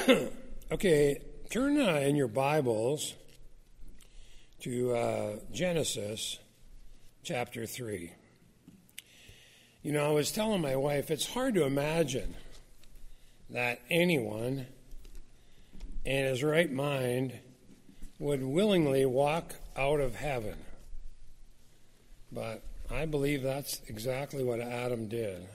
Okay, turn in your Bibles to Genesis chapter 3. You know, I was telling my wife, it's hard to imagine that anyone in his right mind would willingly walk out of heaven. But I believe that's exactly what Adam did.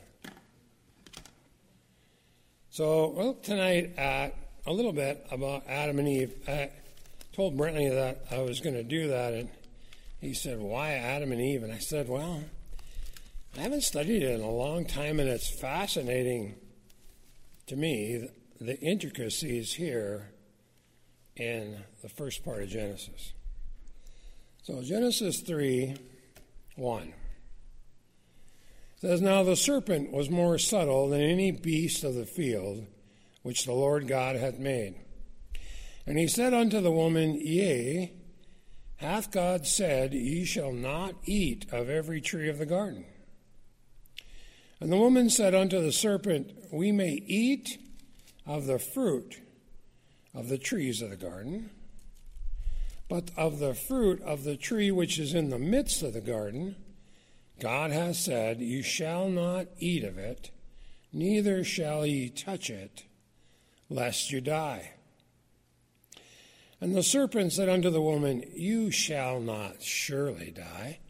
So, tonight, a little bit about Adam and Eve. I told Brentley that I was going to do that, and he said, why Adam and Eve? And I said, well, I haven't studied it in a long time, and it's fascinating to me, the intricacies here in the first part of Genesis. So, Genesis 3:1 says, Now the serpent was more subtle than any beast of the field which the Lord God hath made. And he said unto the woman, Yea, hath God said, Ye shall not eat of every tree of the garden? And the woman said unto the serpent, We may eat of the fruit of the trees of the garden, but of the fruit of the tree which is in the midst of the garden, God hath said, You shall not eat of it, neither shall ye touch it, lest you die. And the serpent said unto the woman, You shall not surely die.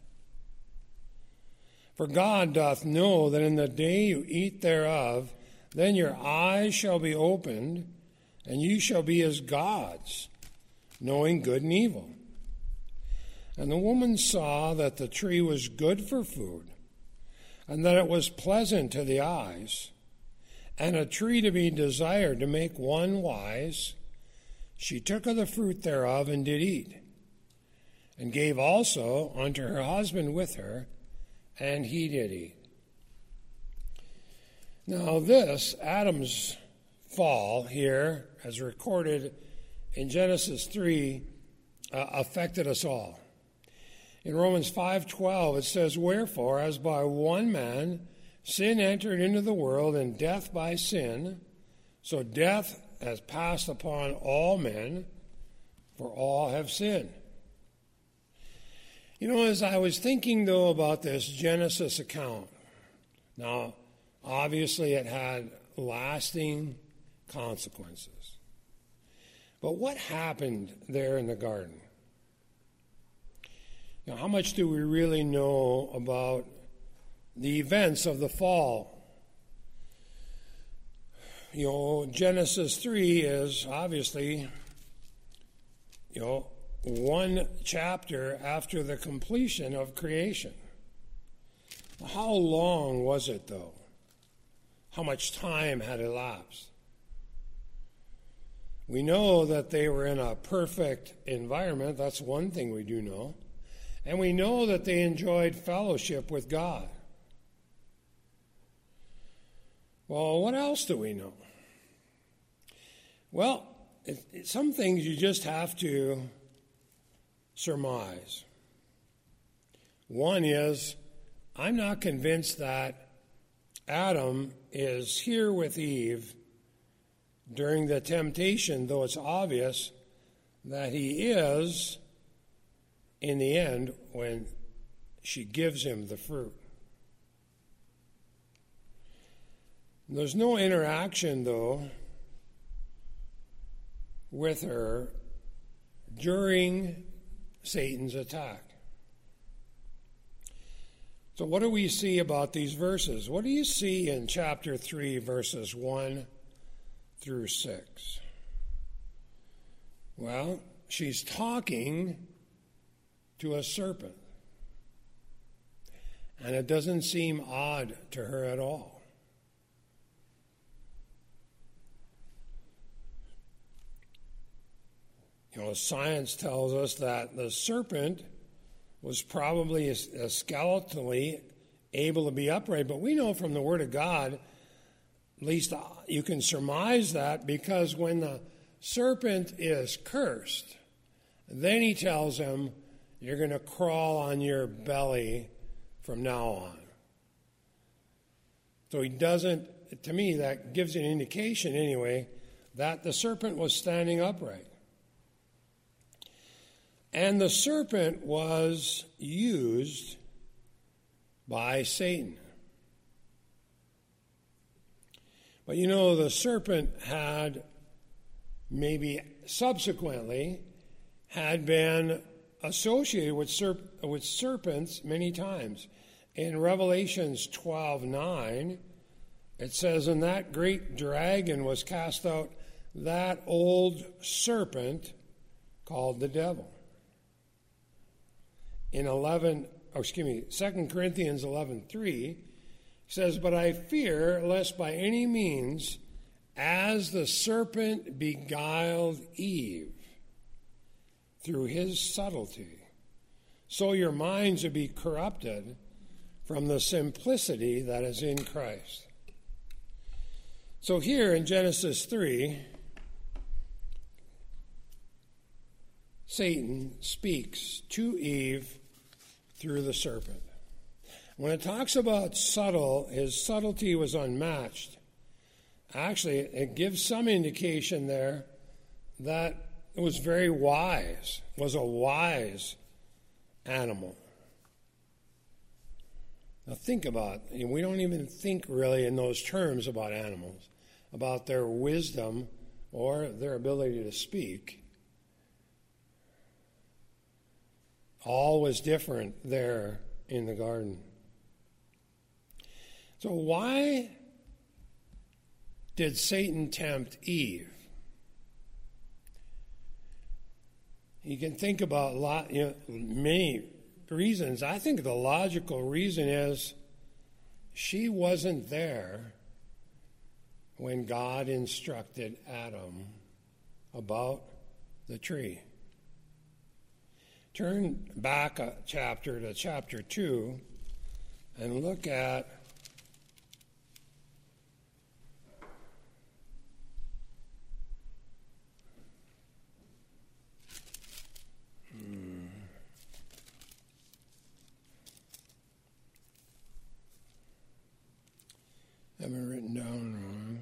For God doth know that in the day you eat thereof, then your eyes shall be opened, and you shall be as gods, knowing good and evil. And the woman saw that the tree was good for food, and that it was pleasant to the eyes, and a tree to be desired to make one wise. She took of the fruit thereof and did eat, and gave also unto her husband with her, and he did eat. Now this, Adam's fall here, as recorded in Genesis 3, affected us all. In Romans 5:12 it says, Wherefore, as by one man sin entered into the world, and death by sin, so death has passed upon all men, for all have sinned. You know, as I was thinking, though, about this Genesis account, now, obviously it had lasting consequences. But what happened there in the garden? Now, how much do we really know about the events of the fall? You know, Genesis 3 is obviously, one chapter after the completion of creation. How long was it, though? How much time had elapsed? We know that they were in a perfect environment. That's one thing we do know. And we know that they enjoyed fellowship with God. Well, what else do we know? Well, some things you just have to surmise. One is, I'm not convinced that Adam is here with Eve during the temptation, though it's obvious that he is in the end when she gives him the fruit. There's no interaction, though, with her during Satan's attack. So what do we see about these verses? What do you see in chapter 3, verses 1 through 6? Well, she's talking to a serpent, and it doesn't seem odd to her at all. Science tells us that the serpent was probably skeletally able to be upright, but we know from the Word of God, at least you can surmise that, because when the serpent is cursed, then he tells him, you're going to crawl on your belly from now on. So he doesn't, to me, that gives an indication anyway that the serpent was standing upright. And the serpent was used by Satan. But you know, the serpent had maybe subsequently had been associated with serpents many times. In Revelations 12:9, it says, "And that great dragon was cast out, that old serpent called the devil." In 2 Corinthians 11:3 says, "But I fear lest by any means, as the serpent beguiled Eve through his subtlety, so your minds would be corrupted from the simplicity that is in Christ." So here in Genesis 3, Satan speaks to Eve through the serpent. When it talks about subtle, his subtlety was unmatched. Actually, it gives some indication there that it was very wise, was a wise animal. Now think about it. We don't even think really in those terms about animals, about their wisdom or their ability to speak. All was different there in the garden. So why did Satan tempt Eve? You can think about many reasons. I think the logical reason is she wasn't there when God instructed Adam about the tree. Turn back a chapter to chapter 2 and look at I haven't written down wrong.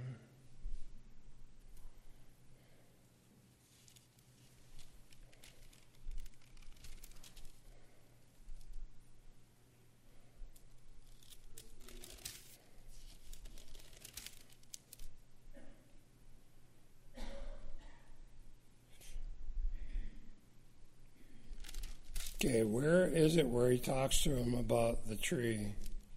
Okay, where is it where he talks to him about the tree?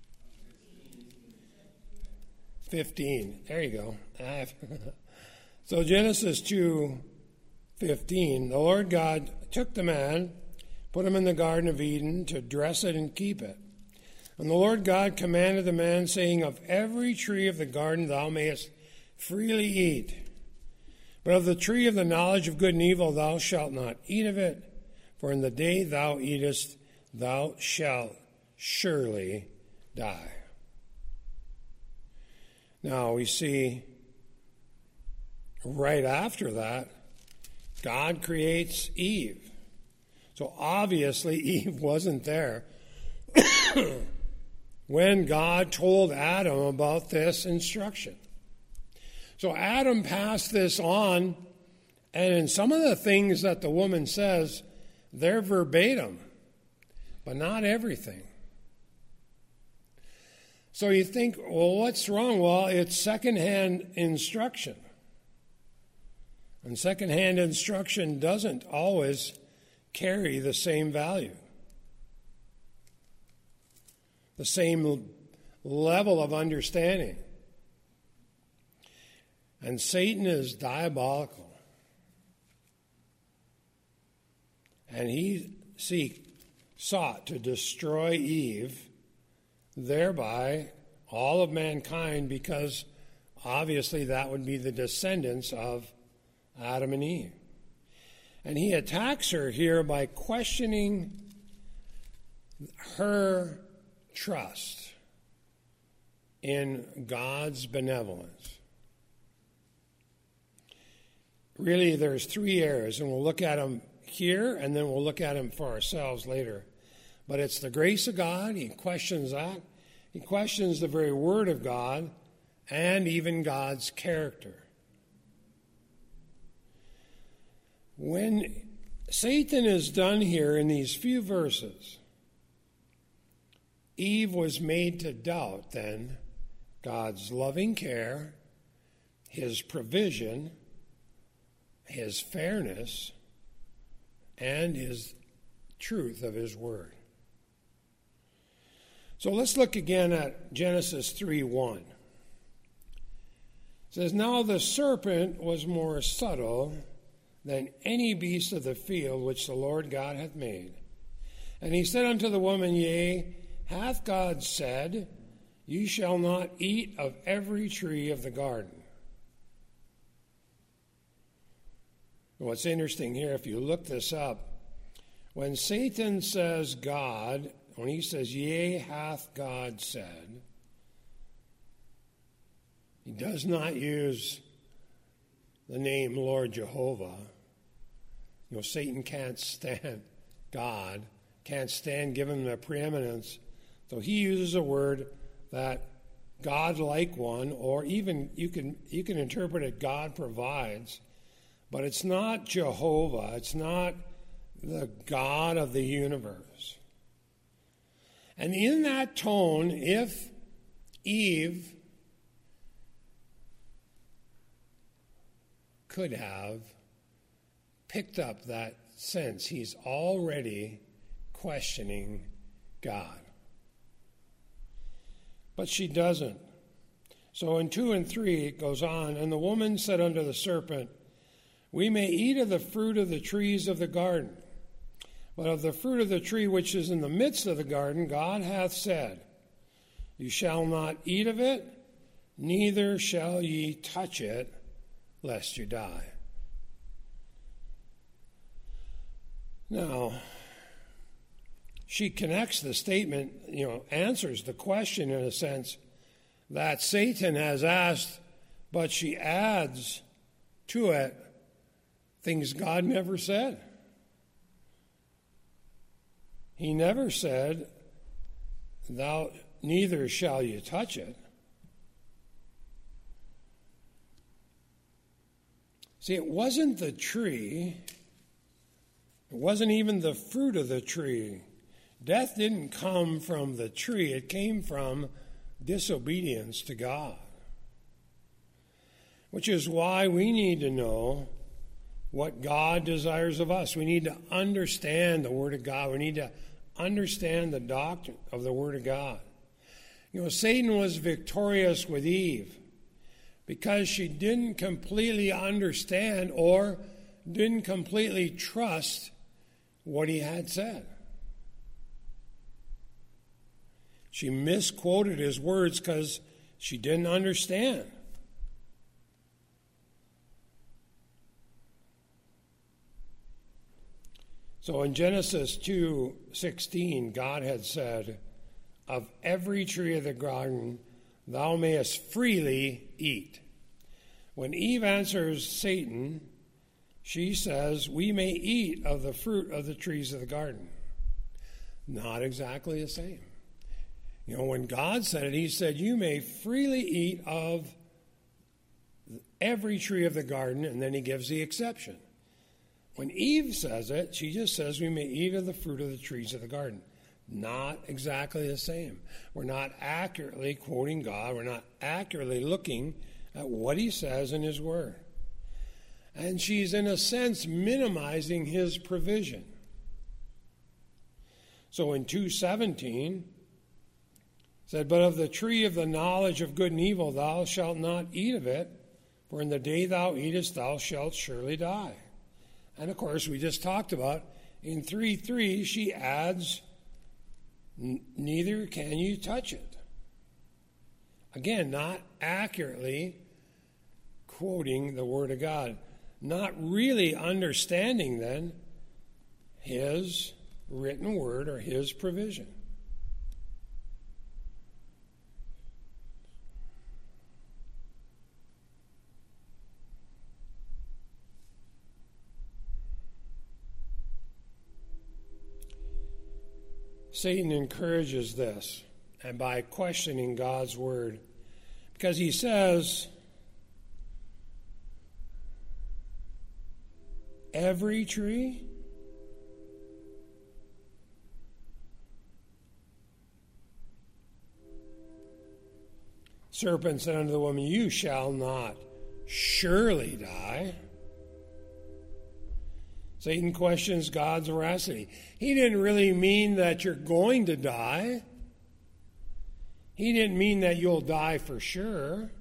15. There you go. So Genesis 2:15, the Lord God took the man, put him in the Garden of Eden to dress it and keep it. And the Lord God commanded the man, saying, "Of every tree of the garden thou mayest freely eat, but of the tree of the knowledge of good and evil thou shalt not eat of it, for in the day thou eatest thou shalt surely die." Now we see right after that, God creates Eve. So obviously Eve wasn't there when God told Adam about this instruction. So Adam passed this on, and in some of the things that the woman says, they're verbatim, but not everything. So you think, well, what's wrong? Well, it's secondhand instruction. And secondhand instruction doesn't always carry the same value, the same level of understanding. And Satan is diabolical. And he sought to destroy Eve, thereby all of mankind, because obviously that would be the descendants of Adam and Eve. And he attacks her here by questioning her trust in God's benevolence. Really, there's three areas, and we'll look at them here, and then we'll look at them for ourselves later. But it's the grace of God. He questions that. He questions the very word of God and even God's character. When Satan is done here in these few verses, Eve was made to doubt then God's loving care, his provision, his fairness, and his truth of his word. So let's look again at Genesis 3:1. It says, "Now the serpent was more subtle than any beast of the field which the Lord God hath made. And he said unto the woman, Yea, hath God said, Ye shall not eat of every tree of the garden." What's interesting here, if you look this up, when Satan says God, when he says, "Yea, hath God said," he does not use the name Lord Jehovah. Satan can't stand God, can't stand giving him the preeminence. So he uses a word that God-like one, or even you can interpret it God provides, but it's not Jehovah. It's not the God of the universe. And in that tone, if Eve could have picked up that sense, he's already questioning God. But she doesn't. So in 2 and 3 it goes on, "And the woman said unto the serpent, We may eat of the fruit of the trees of the garden. But of the fruit of the tree which is in the midst of the garden, God hath said, You shall not eat of it, neither shall ye touch it, lest you die." Now, she connects the statement, answers the question in a sense that Satan has asked, but she adds to it things God never said. He never said, "Thou neither shall you touch it." See, it wasn't the tree. It wasn't even the fruit of the tree. Death didn't come from the tree. It came from disobedience to God. Which is why we need to know what God desires of us. We need to understand the Word of God. We need to understand the doctrine of the Word of God. Satan was victorious with Eve because she didn't completely understand or didn't completely trust what he had said. She misquoted his words because she didn't understand. So in Genesis 2:16, God had said, "Of every tree of the garden thou mayest freely eat." When Eve answers Satan, she says, "We may eat of the fruit of the trees of the garden." Not exactly the same. When God said it, he said, "You may freely eat of every tree of the garden," and then he gives the exception. When Eve says it, she just says, "We may eat of the fruit of the trees of the garden." Not exactly the same. We're not accurately quoting God. We're not accurately looking at what he says in his word. And she's, in a sense, minimizing his provision. So in 2:17, said, "But of the tree of the knowledge of good and evil thou shalt not eat of it, for in the day thou eatest thou shalt surely die." And of course, we just talked about, in 3:3, she adds, "Neither can you touch it." Again, not accurately quoting the Word of God. Not really understanding, then, his written word or his provision. Satan encourages this, and by questioning God's word, because he says, every tree? Serpent said unto the woman, you shall not surely die. Satan questions God's veracity. He didn't really mean that you're going to die. He didn't mean that you'll die for sure.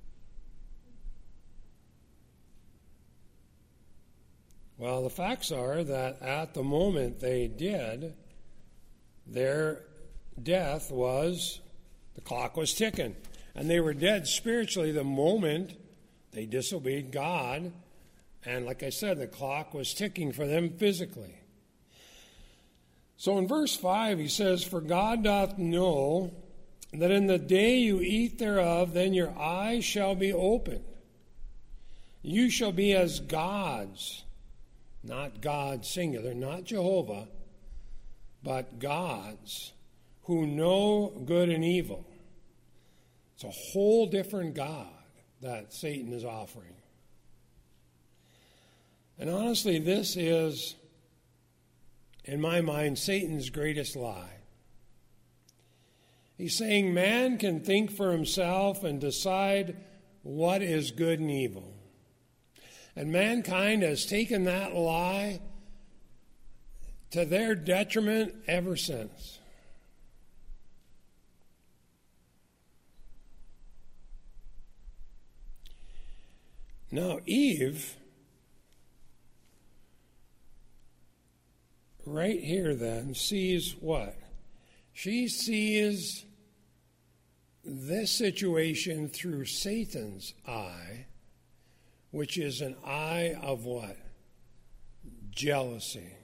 Well, the facts are that at the moment they did, their death was, the clock was ticking. And they were dead spiritually the moment they disobeyed God. And like I said, the clock was ticking for them physically. So in verse 5, he says, for God doth know that in the day you eat thereof, then your eyes shall be opened. You shall be as gods, not God singular, not Jehovah, but gods who know good and evil. It's a whole different God that Satan is offering. And honestly, this is, in my mind, Satan's greatest lie. He's saying man can think for himself and decide what is good and evil. And mankind has taken that lie to their detriment ever since. Now, Eve, right here then, sees what? She sees this situation through Satan's eye, which is an eye of what? Jealousy.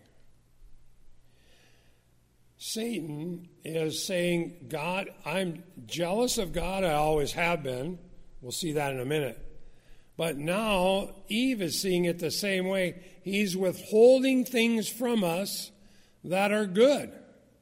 Satan is saying, God, I'm jealous of God, I always have been. We'll see that in a minute. But now Eve is seeing it the same way. He's withholding things from us that are good.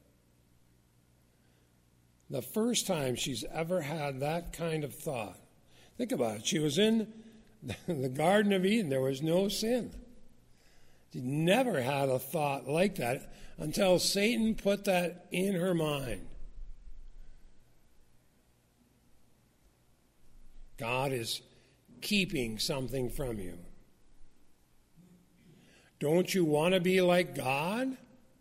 The first time she's ever had that kind of thought. Think about it. She was in the Garden of Eden. There was no sin. She never had a thought like that until Satan put that in her mind. God is keeping something from you. Don't you want to be like God?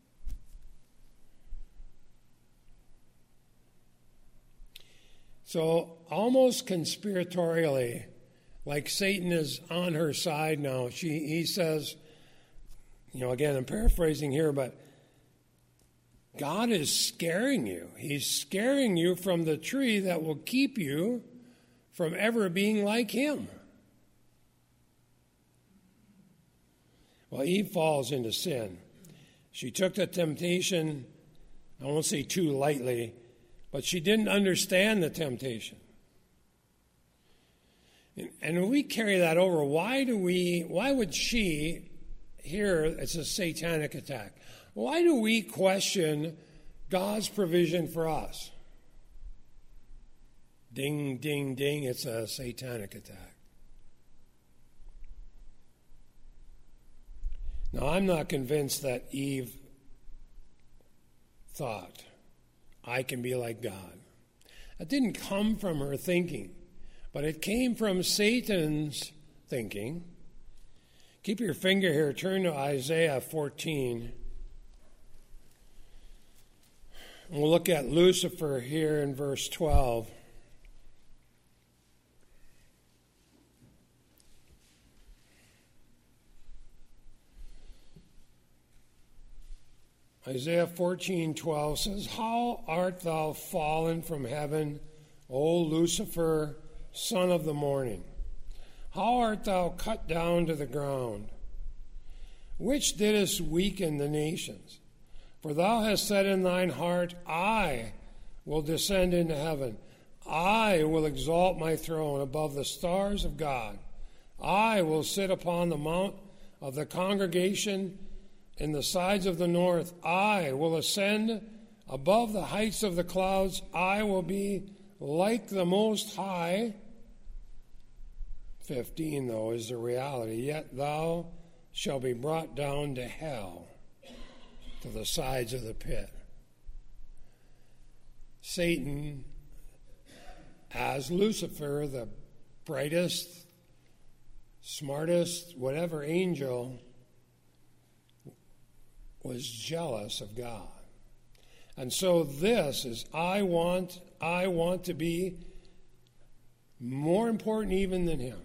So, almost conspiratorially, like Satan is on her side now, he says, again, I'm paraphrasing here, but God is scaring you. He's scaring you from the tree that will keep you from ever being like him. Well, Eve falls into sin. She took the temptation, I won't say too lightly, but she didn't understand the temptation. And when we carry that over, why would she, here it's a satanic attack, why do we question God's provision for us? Ding, ding, ding, it's a satanic attack. Now, I'm not convinced that Eve thought, I can be like God. That didn't come from her thinking, but it came from Satan's thinking. Keep your finger here, turn to Isaiah 14. We'll look at Lucifer here in verse 12. Isaiah 14:12 says, How art thou fallen from heaven, O Lucifer, son of the morning? How art thou cut down to the ground? Which didst weaken the nations? For thou hast said in thine heart, I will descend into heaven. I will exalt my throne above the stars of God. I will sit upon the mount of the congregation in the sides of the north. I will ascend above the heights of the clouds. I will be like the Most High. 15, though, is the reality. Yet thou shall be brought down to hell, to the sides of the pit. Satan, as Lucifer, the brightest, smartest, whatever angel, was jealous of God. And so this is, I want to be more important even than him.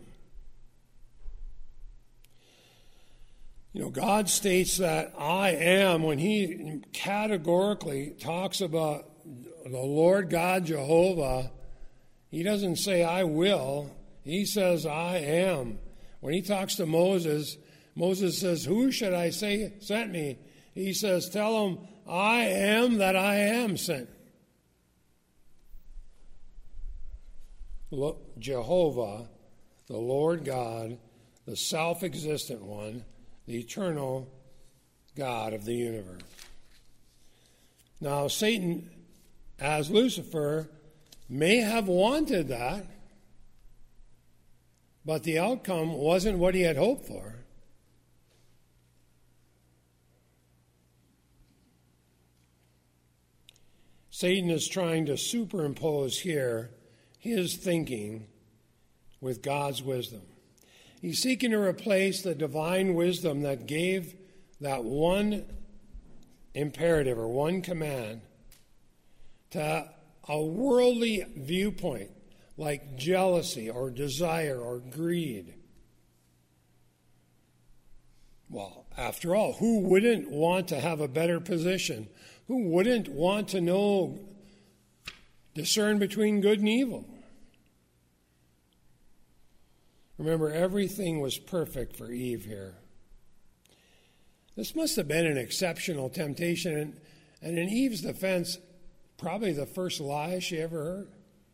You know, God states that I am, when he categorically talks about the Lord God Jehovah, he doesn't say I will, he says I am. When he talks to Moses, Moses says, who should I say sent me? He says, tell him, I am that I am sent. Jehovah, the Lord God, the self-existent one, the eternal God of the universe. Now, Satan, as Lucifer, may have wanted that, but the outcome wasn't what he had hoped for. Satan is trying to superimpose here his thinking with God's wisdom. He's seeking to replace the divine wisdom that gave that one imperative or one command to a worldly viewpoint like jealousy or desire or greed. Well, after all, who wouldn't want to have a better position? Who wouldn't want to discern between good and evil? Remember, everything was perfect for Eve here. This must have been an exceptional temptation, and in Eve's defense, probably the first lie she ever heard.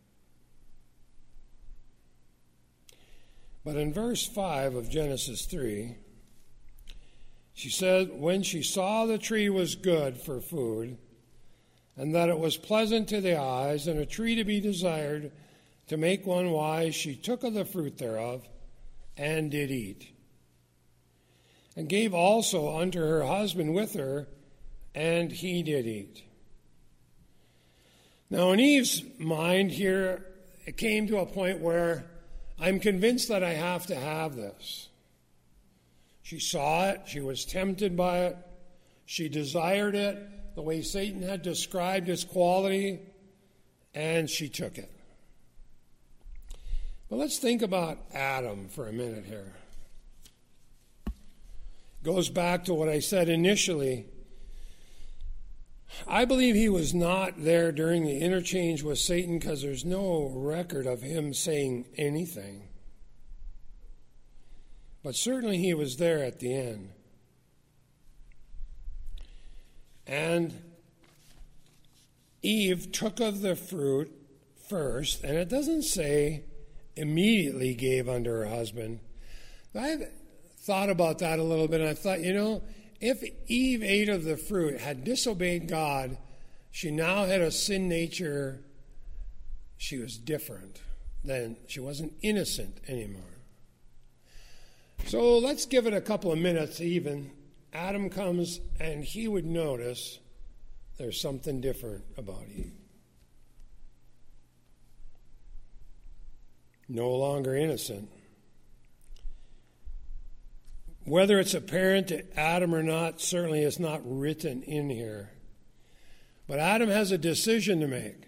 But in verse 5 of Genesis 3, she said, when she saw the tree was good for food, and that it was pleasant to the eyes, and a tree to be desired to make one wise, she took of the fruit thereof, and did eat. And gave also unto her husband with her, and he did eat. Now in Eve's mind here, it came to a point where I'm convinced that I have to have this. She saw it, she was tempted by it, she desired it, the way Satan had described its quality, and she took it. But let's think about Adam for a minute here. Goes back to what I said initially. I believe he was not there during the interchange with Satan because there's no record of him saying anything. But certainly he was there at the end. And Eve took of the fruit first, and it doesn't say immediately gave unto her husband. I've thought about that a little bit, and I thought, if Eve ate of the fruit, had disobeyed God, she now had a sin nature. She was different. Then she wasn't innocent anymore. So let's give it a couple of minutes even. Adam comes and he would notice there's something different about Eve. No longer innocent. Whether it's apparent to Adam or not, certainly it's not written in here. But Adam has a decision to make.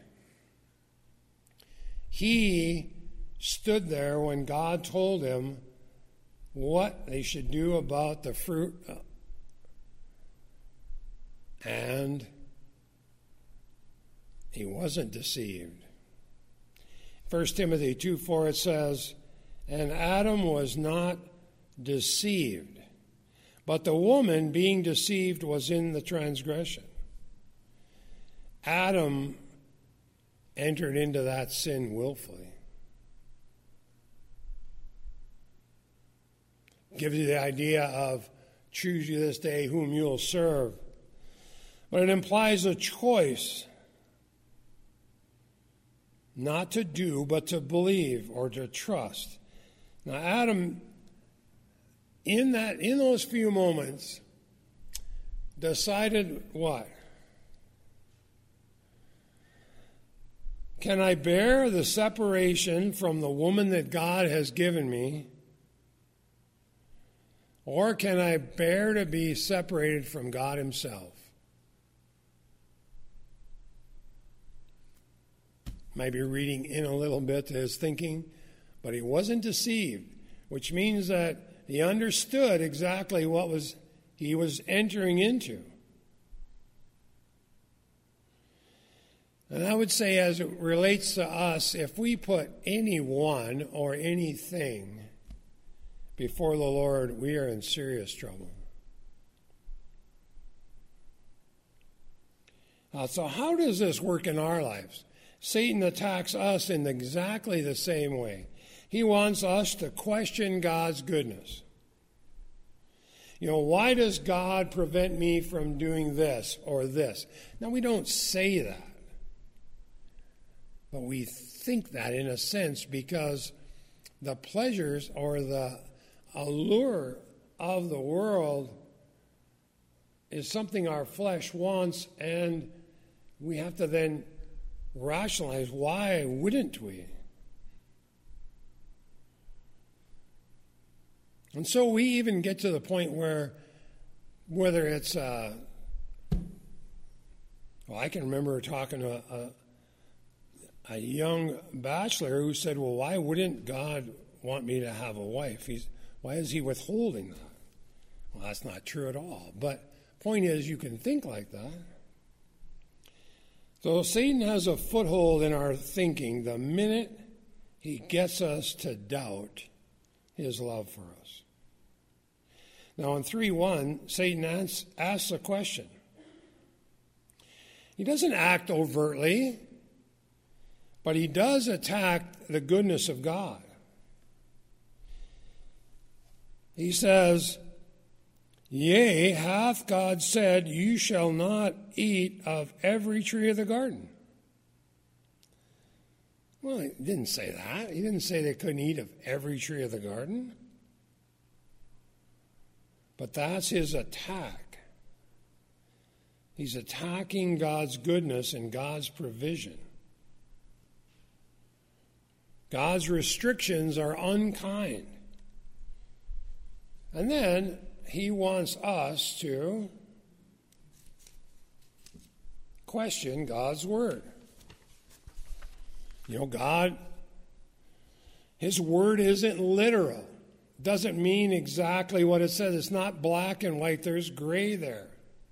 He stood there when God told him what they should do about the fruit, and he wasn't deceived. 1 Timothy 2:4 it says, and Adam was not deceived, but the woman being deceived was in the transgression. Adam entered into that sin willfully. Gives you the idea of choose you this day whom you'll serve. But it implies a choice not to do, but to believe or to trust. Now, Adam in those few moments, decided what? Can I bear the separation from the woman that God has given me? Or can I bear to be separated from God himself? Might be reading in a little bit to his thinking, but he wasn't deceived, which means that he understood exactly what he was entering into. And I would say, as it relates to us, if we put anyone or anything before the Lord, we are in serious trouble. So how does this work in our lives? Satan attacks us in exactly the same way. He wants us to question God's goodness. Why does God prevent me from doing this or this? Now, we don't say that. But we think that in a sense because the pleasures or the allure of the world is something our flesh wants, and we have to then rationalize, why wouldn't we? And so we even get to the point where, whether it's, I can remember talking to a young bachelor who said, well, why wouldn't God want me to have a wife? Why is he withholding that? Well, that's not true at all. But point is, you can think like that. So Satan has a foothold in our thinking the minute he gets us to doubt his love for us. Now in 3:1, Satan asks a question. He doesn't act overtly, but he does attack the goodness of God. He says, yea, hath God said, you shall not eat of every tree of the garden? Well, he didn't say that. He didn't say they couldn't eat of every tree of the garden. But that's his attack. He's attacking God's goodness and God's provision. God's restrictions are unkind. And then he wants us to question God's word. God, his word isn't literal. Doesn't mean exactly what it says. It's not black and white. There's gray there.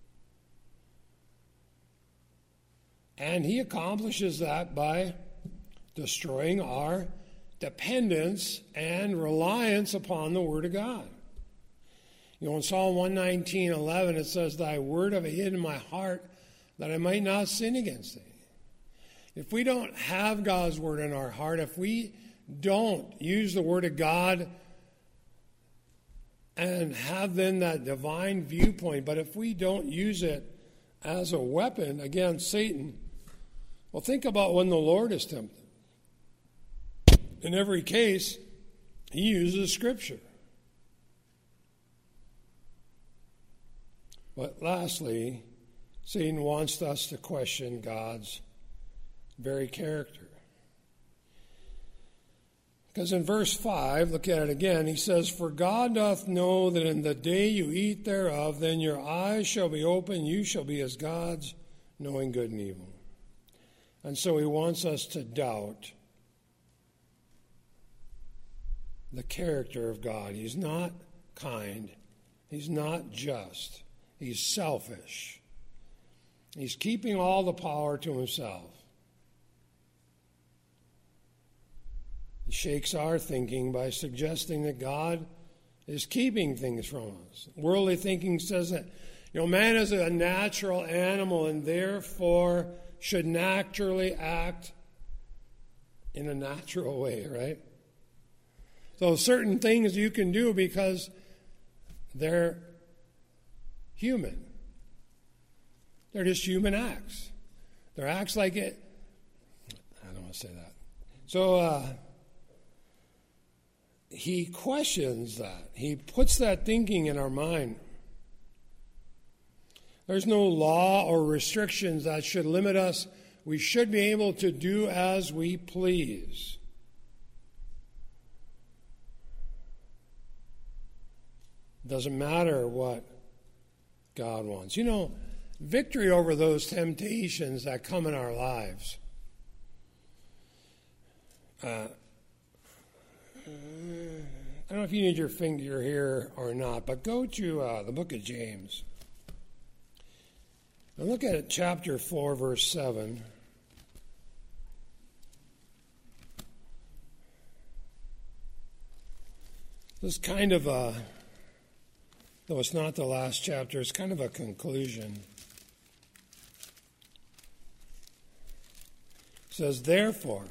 And he accomplishes that by destroying our dependence and reliance upon the Word of God. In Psalm 119:11, it says, thy word have I hid in my heart that I might not sin against thee. If we don't have God's word in our heart, if we don't use the word of God and have then that divine viewpoint, but if we don't use it as a weapon against Satan, well, think about when the Lord is tempted. In every case, he uses Scripture. But lastly, Satan wants us to question God's very character. Because in verse 5, look at it again, he says, for God doth know that in the day you eat thereof, then your eyes shall be open, you shall be as gods, knowing good and evil. And so he wants us to doubt the character of God. He's not kind. He's not just. He's selfish. He's keeping all the power to himself. He shakes our thinking by suggesting that God is keeping things from us. Worldly thinking says that, man is a natural animal and therefore should naturally act in a natural way, right? So certain things you can do because they're human. They're just human acts. They're acts like it. I don't want to say that. So he questions that. He puts that thinking in our mind. There's no law or restrictions that should limit us. We should be able to do as we please. Doesn't matter what God wants. You know, victory over those temptations that come in our lives. I don't know if you need your finger here or not, but go to the book of James. And look at chapter 4, verse 7. This is kind of a, though it's not the last chapter, it's kind of a conclusion. It says, therefore,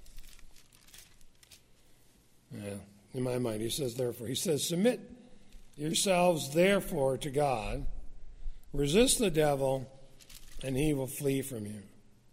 in my mind, he says, therefore. He says, submit yourselves, therefore, to God. Resist the devil, and he will flee from you.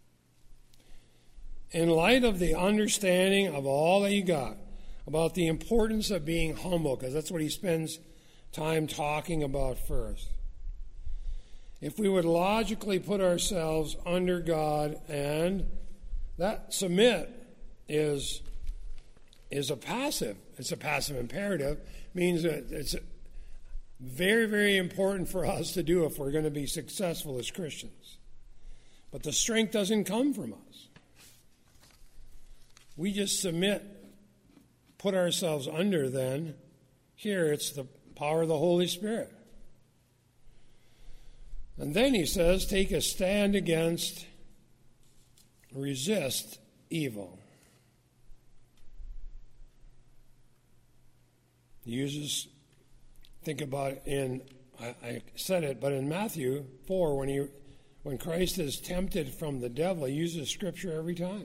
In light of the understanding of all that you got about the importance of being humble, because that's what he spends time talking about first. If we would logically put ourselves under God, and that submit is a passive. It's a passive imperative. Means that it's very, very important for us to do if we're going to be successful as Christians. But the strength doesn't come from us. We just submit, put ourselves under then. Here it's the power of the Holy Spirit. And then he says, take a stand against, resist evil. He uses, think about it I said it, but in Matthew 4, when Christ is tempted from the devil, he uses Scripture every time.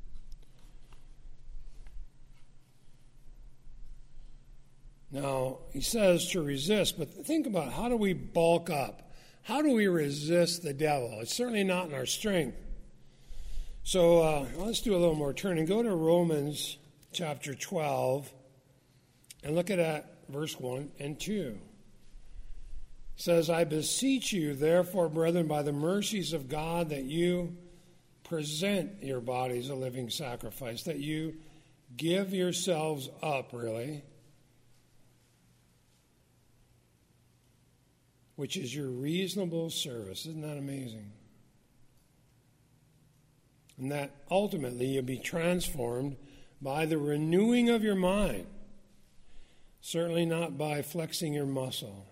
Now, he says to resist, but think about how do we bulk up? How do we resist the devil? It's certainly not in our strength. So let's do a little more turning. Go to Romans chapter 12 and look at that verse 1 and 2. It says, I beseech you, therefore, brethren, by the mercies of God, that you present your bodies a living sacrifice, that you give yourselves up, really, which is your reasonable service. Isn't that amazing? And that ultimately you'll be transformed by the renewing of your mind. Certainly not by flexing your muscle.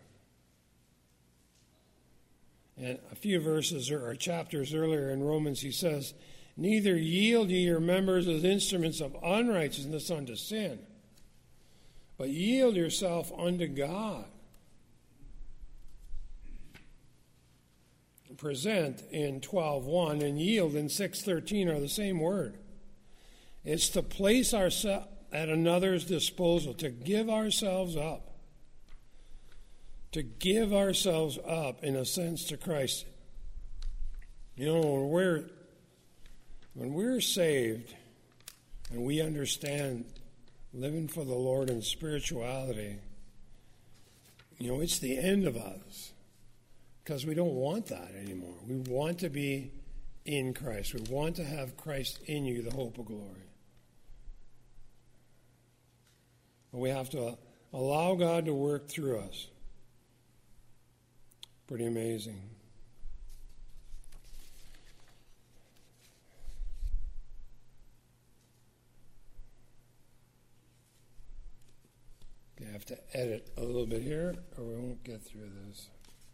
And a few verses or chapters earlier in Romans, he says, neither yield ye your members as instruments of unrighteousness unto sin, but yield yourself unto God. Present in 12:1 and yield in 6:13 are the same word. It's to place ourselves at another's disposal, to give ourselves up. To give ourselves up, in a sense, to Christ. You know, when we're saved and we understand living for the Lord in spirituality, you know, it's the end of us. Because we don't want that anymore. We want to be in Christ. We want to have Christ in you, the hope of glory. But we have to allow God to work through us. Pretty amazing. I have to edit a little bit here, or we won't get through this.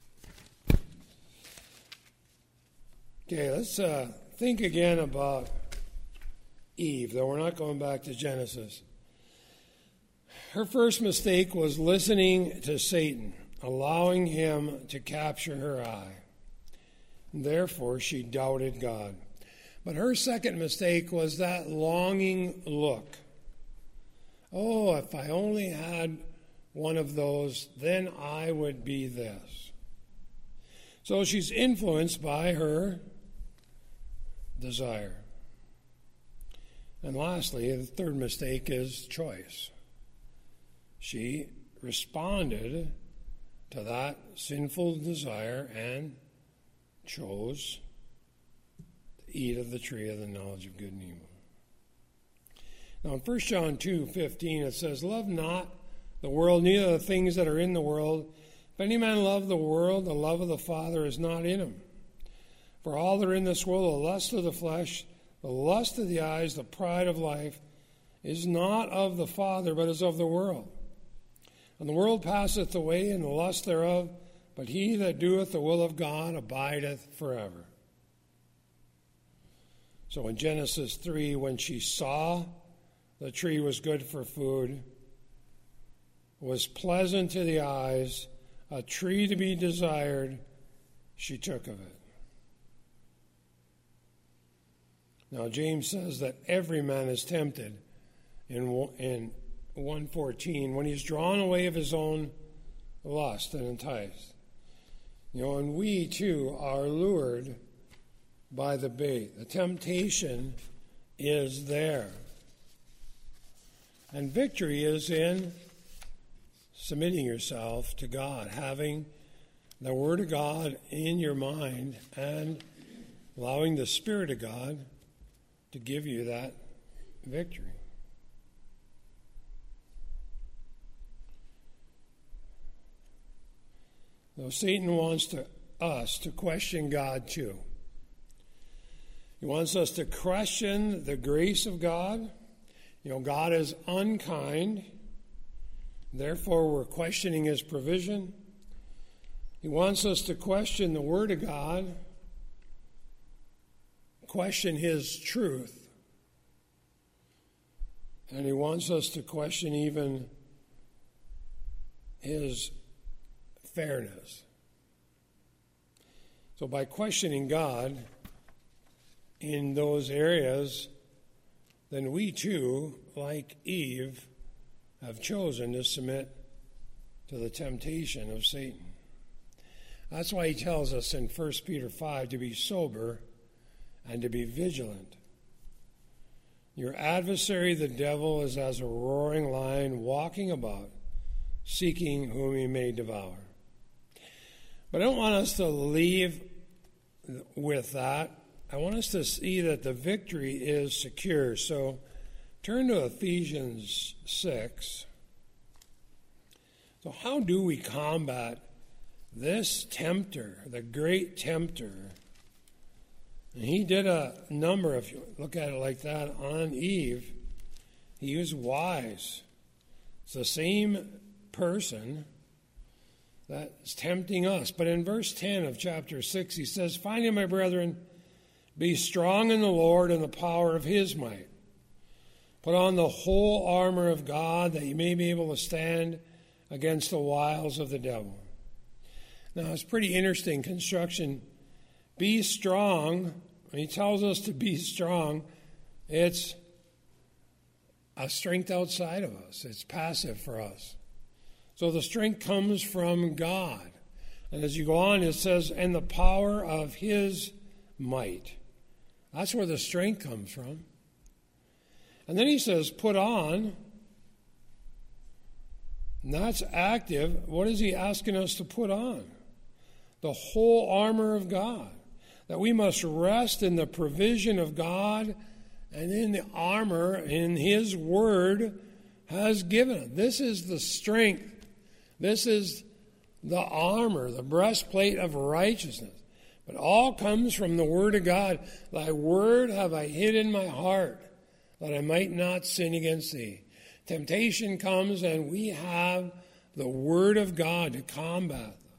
Okay, let's think again about Eve, though we're not going back to Genesis. Her first mistake was listening to Satan, allowing him to capture her eye. Therefore, she doubted God. But her second mistake was that longing look. Oh, if I only had one of those, then I would be this. So she's influenced by her desire. And lastly, the third mistake is choice. she responded to that sinful desire and chose to eat of the tree of the knowledge of good and evil. Now in 1 John 2:15 it says, "Love not the world, neither the things that are in the world. If any man love the world, the love of the Father is not in him. For all that are in this world, the lust of the flesh, the lust of the eyes, the pride of life, is not of the Father, but is of the world. And the world passeth away, and the lust thereof, but he that doeth the will of God abideth forever." So in Genesis 3, when she saw the tree was good for food, was pleasant to the eyes, a tree to be desired, she took of it. Now James says that every man is tempted in 1:14 when he's drawn away of his own lust and enticed. And we too are lured by the bait. The temptation is there. And victory is in submitting yourself to God, having the Word of God in your mind and allowing the Spirit of God to give you that victory. Though Satan wants us to question God too. He wants us to question the grace of God. God is unkind. Therefore, we're questioning His provision. He wants us to question the Word of God, question His truth. And He wants us to question even His fairness. So by questioning God in those areas, then we too, like Eve, have chosen to submit to the temptation of Satan. That's why he tells us in 1 Peter 5 to be sober and to be vigilant. Your adversary, the devil, is as a roaring lion walking about, seeking whom he may devour. But I don't want us to leave with that. I want us to see that the victory is secure. So turn to Ephesians 6. So how do we combat this tempter, the great tempter? And he did a number, if you look at it like that, on Eve. He was wise. It's the same person that's tempting us. But in verse 10 of chapter 6, he says, "Finally, my brethren, be strong in the Lord and the power of His might. Put on the whole armor of God, that you may be able to stand against the wiles of the devil." Now, it's pretty interesting construction. Be strong. When he tells us to be strong, it's a strength outside of us. It's passive for us. So the strength comes from God. And as you go on, it says, "and the power of His might." That's where the strength comes from. And then he says, put on. And that's active. What is he asking us to put on? The whole armor of God. That we must rest in the provision of God and in the armor in His Word has given us. This is the strength. This is the armor, the breastplate of righteousness. But all comes from the Word of God. Thy Word have I hid in my heart, that I might not sin against Thee. Temptation comes, and we have the Word of God to combat them.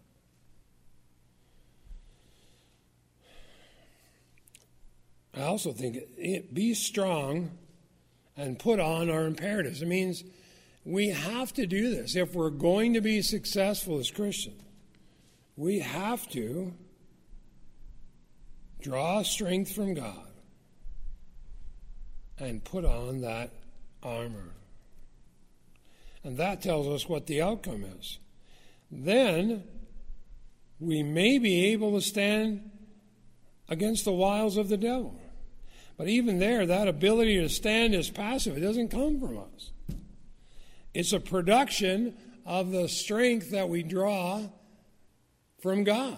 I also think be strong and put on our imperatives. It means we have to do this. If we're going to be successful as Christians, we have to draw strength from God and put on that armor. And that tells us what the outcome is. Then we may be able to stand against the wiles of the devil. But even there, that ability to stand is passive. It doesn't come from us. It It's a production of the strength that we draw from God.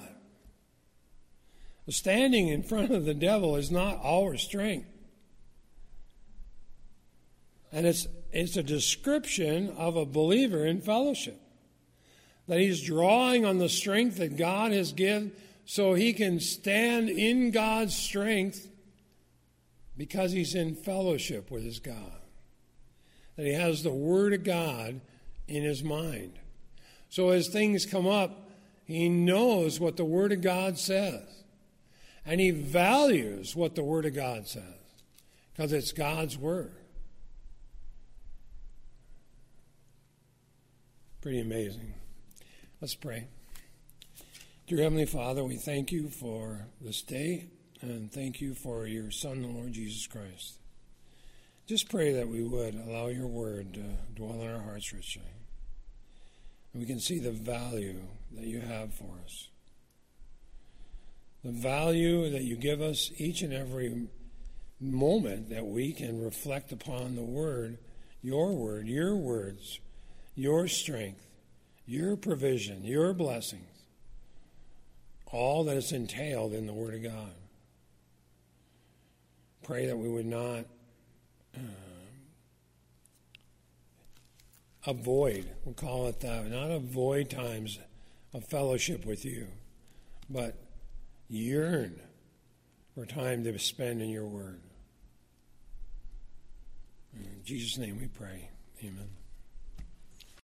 Standing in front of the devil is not our strength. And it's a description of a believer in fellowship. That he's drawing on the strength that God has given so he can stand in God's strength because he's in fellowship with his God. That he has the Word of God in his mind. So as things come up, he knows what the Word of God says. And he values what the Word of God says because it's God's Word. Pretty amazing. Let's pray. Dear Heavenly Father, we thank you for this day and thank you for your Son, the Lord Jesus Christ. Just pray that we would allow your word to dwell in our hearts richly. And we can see the value that you have for us. The value that you give us each and every moment that we can reflect upon the word, your words, your strength, your provision, your blessings, all that is entailed in the Word of God. Pray that we would not avoid, we'll call it that, not avoid times of fellowship with you, but yearn for time to spend in your Word. In Jesus' name we pray. Amen.